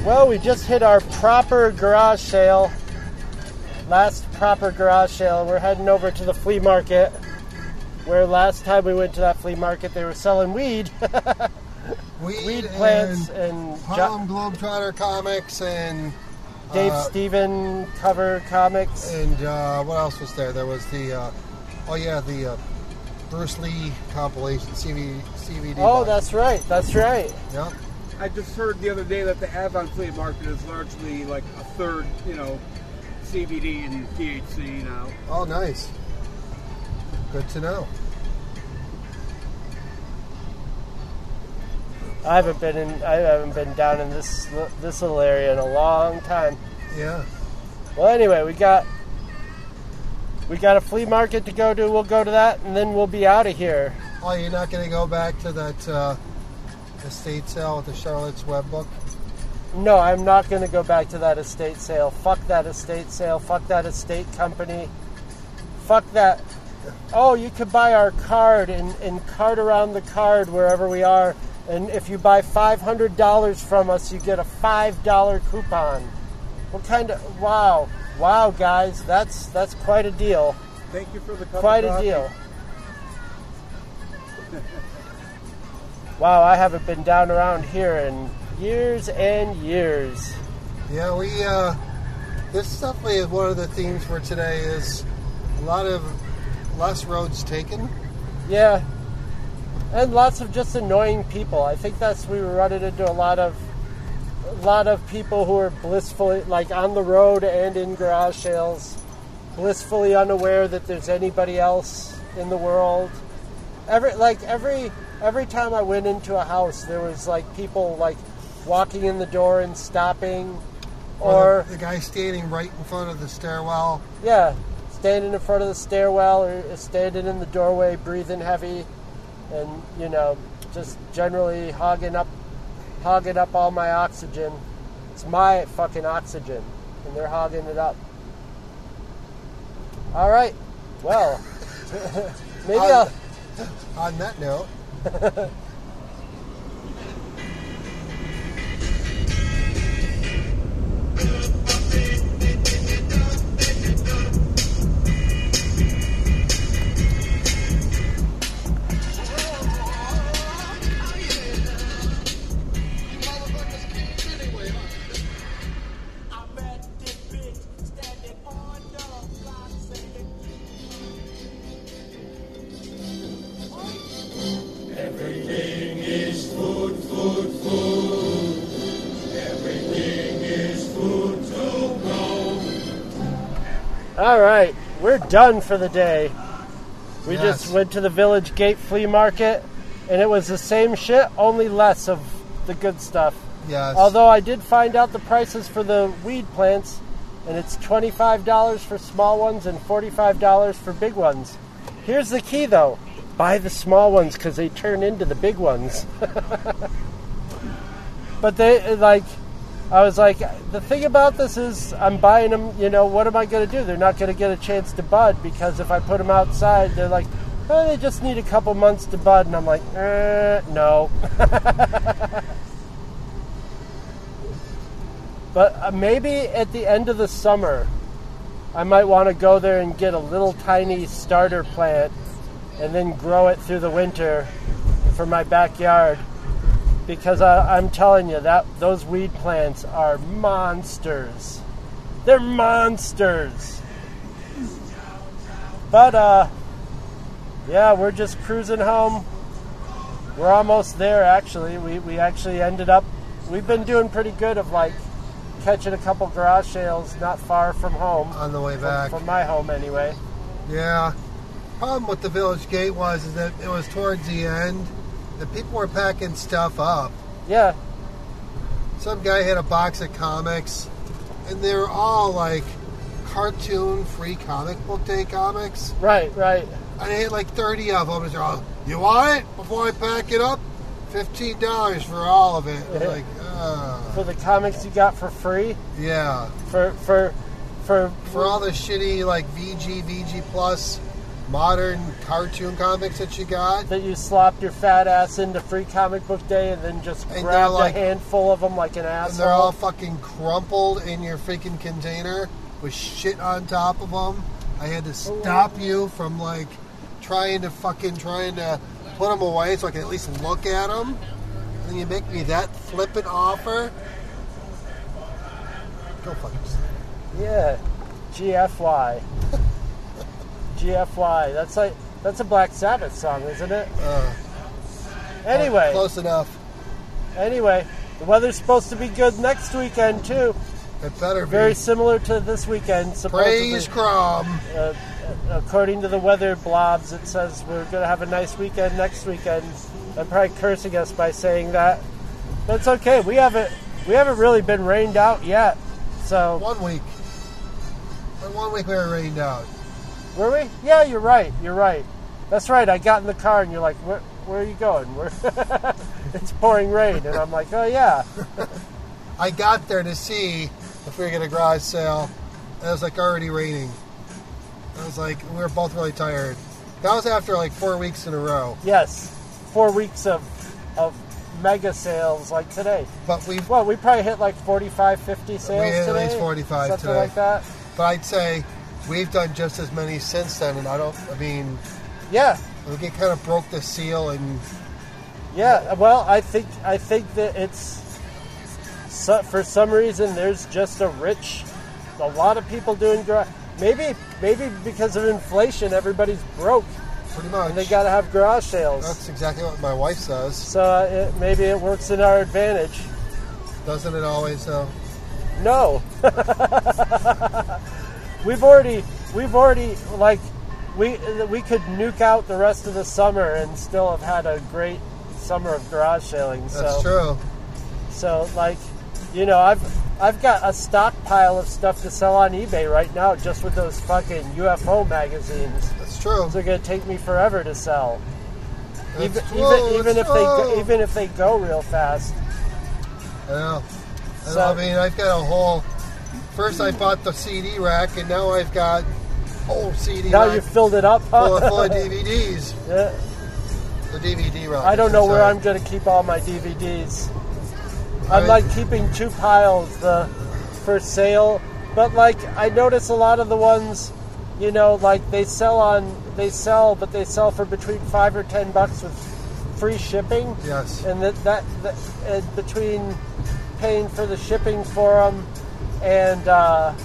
Well, we just hit our proper garage sale. Last proper garage sale. We're heading over to the flea market, where last time we went to that flea market, they were selling weed. Weed, Weed plants and, and Harlem Globetrotter comics and Dave uh, Steven cover comics. and uh, what else was there? There was the uh, oh yeah the uh, Bruce Lee compilation C V C V D. Oh, box. that's right. That's right. Yep. I just heard the other day that the Avon Flea Market is largely like a third, you know, C B D and T H C now. Oh, nice. Good to know. I haven't been in. I haven't been down in this this little area in a long time. Yeah. Well, anyway, we got we got a flea market to go to. We'll go to that, and then we'll be out of here. Oh, you're not going to go back to that uh, estate sale with the Charlotte's Web book? No, I'm not going to go back to that estate sale. Fuck that estate sale. Fuck that estate company. Fuck that. Oh, you could buy our card and, and card around the card wherever we are. And if you buy five hundred dollars from us, you get a five dollar coupon. What kind of... Wow. Wow, guys. That's that's quite a deal. Thank you for the cup Quite of a coffee. deal. Wow, I haven't been down around here in years and years. Yeah, we, uh, this definitely is one of the themes for today is a lot of less roads taken. Yeah. And lots of just annoying people. I think that's, we were running into a lot of, a lot of people who are blissfully, like on the road and in garage sales, blissfully unaware that there's anybody else in the world. Every, like every, every time I went into a house, there was like people like walking in the door and stopping, or, or the, the guy standing right in front of the stairwell. yeah, standing in front of the stairwell or standing in the doorway, breathing heavy, and you know, just generally hogging up, hogging up all my oxygen. It's my fucking oxygen, and they're hogging it up. All right, well, maybe On- I'll. On that note, All right, we're done for the day. We Yes. just went to the Village Gate Flea Market, and it was the same shit, only less of the good stuff. yes. Although I did find out the prices for the weed plants, and it's twenty-five dollars for small ones and forty-five dollars for big ones. Here's the key, though. Buy the small ones because they turn into the big ones. But they, like, I was like, the thing about this is I'm buying them, you know, what am I going to do? They're not going to get a chance to bud because if I put them outside, they're like, oh, they just need a couple months to bud. And I'm like, eh, no. But uh, maybe at the end of the summer, I might want to go there and get a little tiny starter plant and then grow it through the winter for my backyard. Because I, I'm telling you, that those weed plants are monsters. They're monsters. But, uh, yeah, we're just cruising home. We're almost there, actually. We, we actually ended up, we've been doing pretty good of, like, catching a couple garage sales not far from home. On the way From, back. from my home, anyway. Yeah. Problem with the Village Gate was is that it was towards the end. The people were packing stuff up. Yeah. Some guy had a box of comics, and they were all like cartoon free comic book day comics. Right, right. And I had like thirty of them. And they're all, you want it? Before I pack it up? fifteen dollars for all of it. I was like, uh, For the comics you got for free? yeah. For, for, for, For all the shitty like V G, V G Plus modern cartoon comics that you got. That you slopped your fat ass into Free Comic Book Day and then just And they're grabbed like- a handful of them like an asshole. And they're all fucking crumpled in your freaking container with shit on top of them. I had to stop you from like trying to fucking trying to put them away so I can at least look at them. And then you make me that flippant offer. Go fuck yourself. Yeah, G F Y. G F Y. That's like that's a Black Sabbath song, isn't it? Uh, Anyway, close enough. anyway, the weather's supposed to be good next weekend too. It better be. Very similar to this weekend. Supposedly, Praise Crom. uh, according to the weather blobs, it says we're going to have a nice weekend next weekend. I'm probably cursing us by saying that. That's okay. We haven't we haven't really been rained out yet. So One week. For one week we were rained out. were we? Yeah, you're right. You're right. That's right. I got in the car and you're like, where, where are you going? Where it's pouring rain, and I'm like, oh yeah. I got there to see if we were going to garage sale, and it was like already raining. I was like, we were both really tired. That was after like four weeks in a row. Yes, four weeks of of mega sales like today. But we've, Well, we probably hit like forty-five, fifty sales We hit at today. least forty-five Something today. like that. but I'd say we've done just as many since then, and I don't. I mean, Yeah, we get kind of broke the seal, and yeah. Well, I think I think that it's so, for some reason there's just a rich, a lot of people doing garage. Maybe maybe because of inflation, everybody's broke pretty much and they got to have garage sales. that's exactly what my wife says. So uh, it, maybe it works in our advantage. Doesn't it always? Though. No. we've already we've already like we we could nuke out the rest of the summer and still have had a great summer of garage sailing. That's so true. so like you know, I've I've got a stockpile of stuff to sell on eBay right now just with those fucking U F O magazines. That's true. They're gonna take me forever to sell. That's Even true. even, even That's if they go, true. even if they go real fast. I know. I, So- know. I mean, I've got a whole. First, I bought the C D rack, and now I've got whole C D Now rack you filled it up, huh? full, of, full of D V Ds. Yeah. The D V D rack. I don't know where Sorry. I'm going to keep all my D V Ds. I'm Right. like keeping two piles the for sale, but like I notice a lot of the ones, you know, like they sell on they sell, but they sell for between five or ten bucks with free shipping, Yes. and that that, that and between paying for the shipping for them and uh,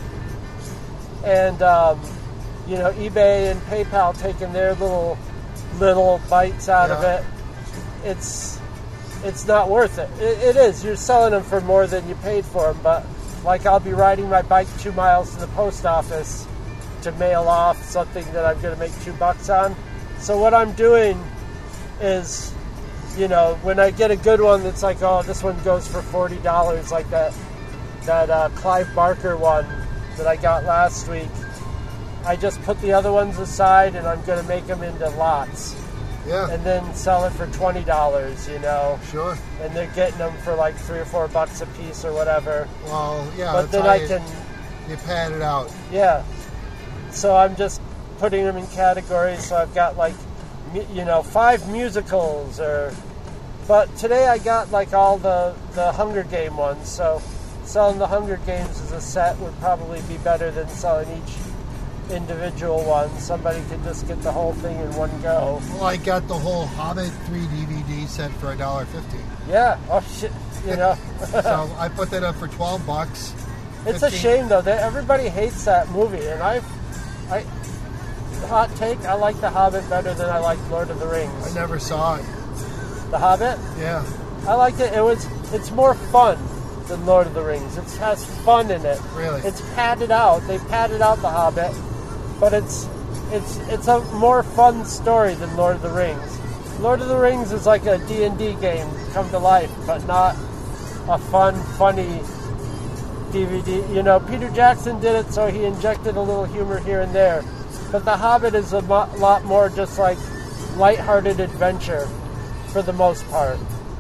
and um, you know eBay and PayPal taking their little little bites out of Yeah. it, it's it's not worth it. it. It is. You're selling them for more than you paid for them, but like I'll be riding my bike two miles to the post office to mail off something that I'm going to make two bucks on. So what I'm doing is, you know, when I get a good one that's like, oh, this one goes for forty dollars, like that that uh, Clive Barker one that I got last week, I just put the other ones aside and I'm going to make them into lots Yeah. and then sell it for twenty dollars, you know, Sure. and they're getting them for like three or four bucks a piece or whatever. Well, yeah. But that's then how I you, can, You pad it out. yeah. So I'm just putting them in categories. So I've got like, mu- you know, five musicals or. But today I got like all the the Hunger Game ones. So selling the Hunger Games as a set would probably be better than selling each individual one. Somebody could just get the whole thing in one go. Well, I got the whole Hobbit three D V D set for a dollar fifty. Yeah. Oh shit. You know. So I put that up for twelve bucks. It's a fifteen shame though that everybody hates that movie, and I, I, hot take, I like The Hobbit better than I like Lord of the I Rings. never saw it. The Hobbit, Yeah. I liked it. It was, it's more fun than Lord of the Rings. It has fun in it. Really? It's padded out. They padded out The Hobbit, but it's, it's, it's a more fun story than Lord of the Rings. Lord of the Rings is like a D and D game come to life, but not a fun, funny D V D. You know, Peter Jackson did it, so he injected a little humor here and there. But The Hobbit is a mo- lot more just like lighthearted adventure for the most part.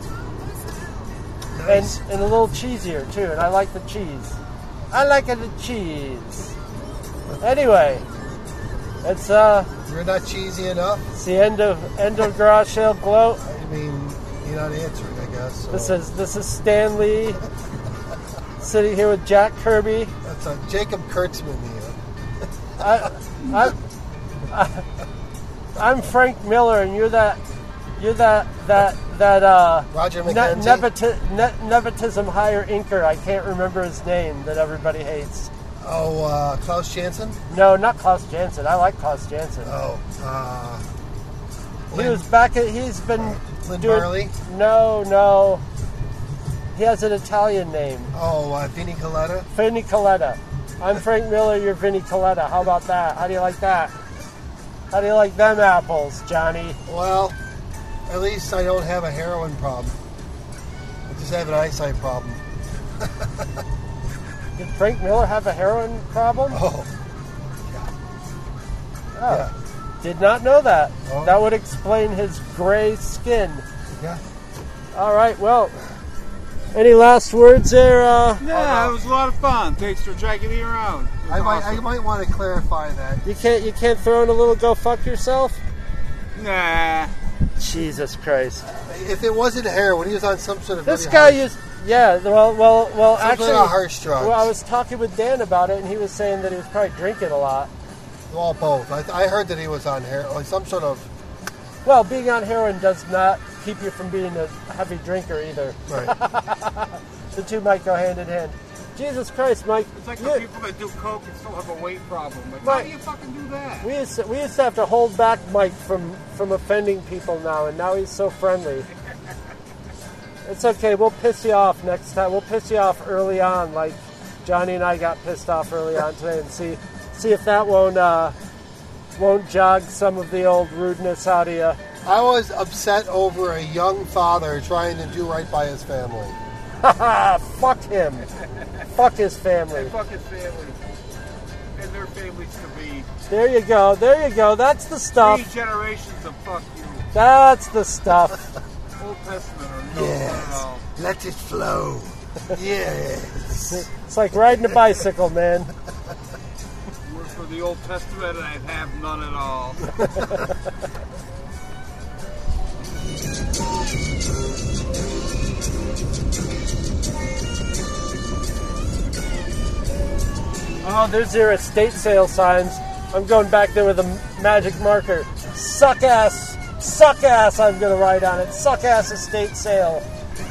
Nice. And, and a little cheesier too, and I like the cheese. I like it the cheese. Anyway, It's uh, You're not cheesy enough. it's the end of end of Garage Sale Gloat. I mean, you're not answering, I guess. So. This is this is Stan Lee sitting here with Jack Kirby. That's a Jacob Kurtzman here. I, I, I, I'm Frank Miller, and you're that you're that that that uh, Roger ne- McKenzie. nepoti- ne- nepotism hire inker. I can't remember his name that everybody hates. Oh, uh, Klaus Janson? No, not Klaus Janson. I like Klaus Janson. Oh, uh, He Lynn- was back at, he's been Lynn doing, Barley? No, no. He has an Italian name. Oh, uh, Vinnie Coletta? Vinnie Coletta. I'm Frank Miller, you're Vinnie Coletta. How about that? How do you like that? How do you like them apples, Johnny? Well, at least I don't have a heroin problem. I just have an eyesight problem. Did Frank Miller have a heroin problem? Oh, Oh, yeah. did not know that. Oh. That would explain his gray skin. Yeah. All right, well, any last words there? Uh, Yeah, it was a lot of fun. Thanks for dragging me around. It was I might, I awesome. might want to clarify that. you can't, you can't throw in a little "go fuck yourself." Nah. Jesus Christ! If it wasn't heroin, he was on some sort of This really guy high- used, yeah. Well, well, well. Some Actually, sort of harsh drugs. well, I was talking with Dan about it, and he was saying that he was probably drinking a lot. Well, both. I, I heard that he was on heroin, some sort of. Well, being on heroin does not keep you from being a heavy drinker either. Right. The two might go hand in hand. Jesus Christ, Mike! It's like you- the people that do coke and still have a weight problem. Like, Right. how do you fucking do that? We used, to, we used to have to hold back Mike from, from offending people now, and now he's so friendly. It's okay, we'll piss you off next time. We'll piss you off early on, like Johnny and I got pissed off early on today, and see see if that won't uh, won't jog some of the old rudeness out of you. I was upset over a young father trying to do right by his family. Haha, fuck him. Fuck his family. Fuck his family. And their families to be There you go, there you go. That's the three stuff. generations of fuck you. That's the stuff. Old Testament or no at all. Let it flow. Yes. It's like riding a bicycle, man. Work for the Old Testament and I have none at all. Oh, there's your estate sale signs. I'm going back there with a magic marker. Suck ass, suck ass, I'm going to write on it. Suck ass estate sale.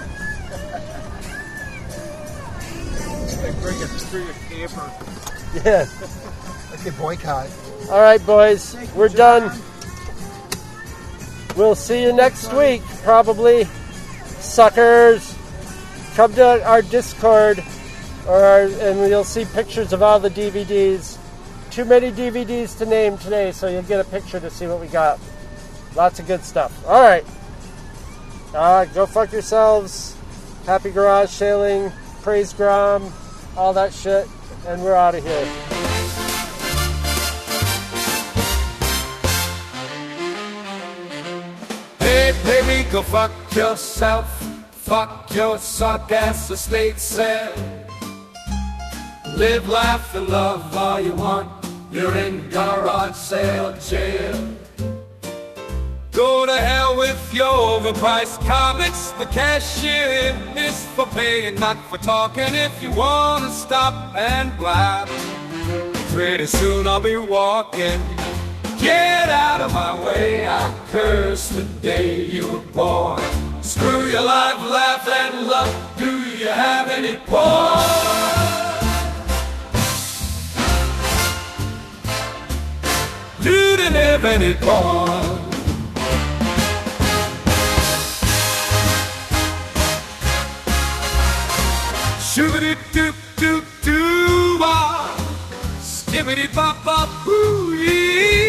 Like bring a, bring a camper. Yeah. Like a boycott. All right, boys, we're done. We'll see you next week, probably. Suckers. Come to our Discord, or our, and you'll see pictures of all the D V Ds. Too many D V Ds to name today, so you'll get a picture to see what we got. Lots of good stuff. All right. Uh, go fuck yourselves. Happy garage sailing. Praise Grom. All that shit. And we're out of here. Hey, baby, go fuck yourself. Fuck your suck ass estate sale. Live, laugh, and love all you want. You're in garage sale jail. Go to hell with your overpriced comics. The cashier is for paying, not for talking. If you wanna stop and blab, pretty soon I'll be walking. Get out of my way, I curse the day you were born. Screw your life, laugh, and love. Do you have any porn? Do they have any porn? Shoobity doop doop doo wah, skibbity bop bop boo ee.